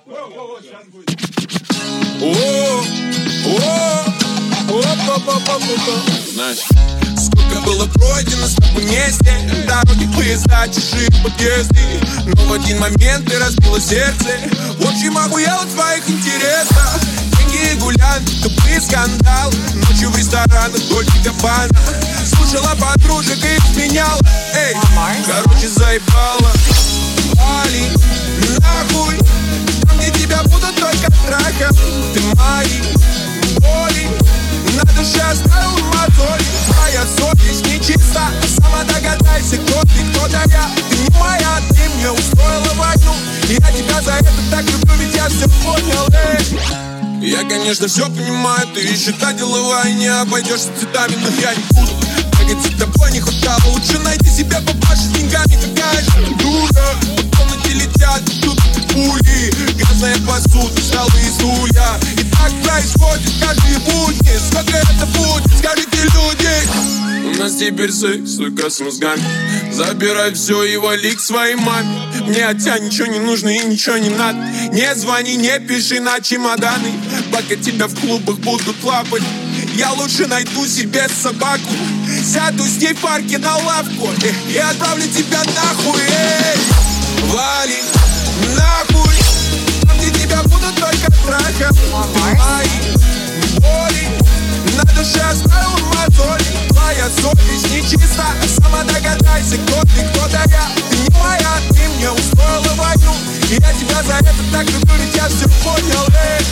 Знаешь, сколько было пройдено с тобой вместе, дороги, поезда, чужие подъезды, но в один момент ты разбила сердце. В общем, могу я в твоих интересах. Деньги и гулянки, тупые скандалы, ночью в ресторанах Дольче Габбана. Слушала подружек и изменяла. Эй, короче, заебала. Вали нахуй, там, где тебя будут только трахать. Ты мои боли на душе оставил мозоль. Твоя совесть нечиста, сама догадайся, кто ты, кто да я. Ты не моя, ты мне устроила войну, и я тебя за это так люблю, ведь я все понял, эй. Я, конечно, все понимаю, ты еще та деловая, не обойдешься цветами, но я не буду бегать за тобой, не хватало. Лучше найти себе побольше с деньгами, какая же ты дура. По комнате летят тут пули, грязная посуда, столы и стулья. И так происходит каждые будни. Сколько это будет, скажите, люди? У нас теперь секс, только с мозгами. Забирай все и вали к своей маме. Мне от тебя ничего не нужно и ничего не надо. Не звони, не пиши на чемоданы, пока тебя в клубах будут лапать. Я лучше найду себе собаку, сяду с ней в парке на лавку и отправлю тебя нахуй, эй. Вали нахуй, там, где тебя будут только трахать. Ты мои боли на душе оставил мозоль. Твоя совесть нечиста, сама догадайся, кто ты, кто да я. Ты не моя, ты мне устроила войну, и я тебя за это так люблю, ведь я все понял, эй.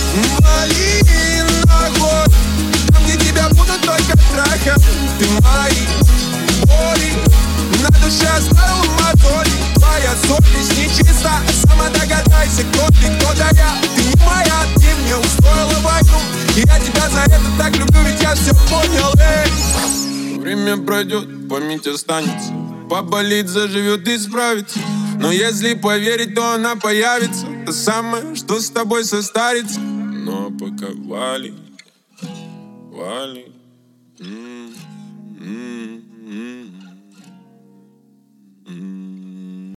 Вали нахуй, там, где тебя будут только трахать. Ты мои боли на душе оставил мозоль. Твоя совесть нечиста, сама догадайся, кто ты, кто да я. Ты не моя, ты мне устроила войну, и я тебя за это так люблю, ведь я все понял, эй. Время пройдет, память останется, поболит, заживет и справится. Но если поверить, то она появится, то самое, что с тобой состарится. Но пока вали, вали.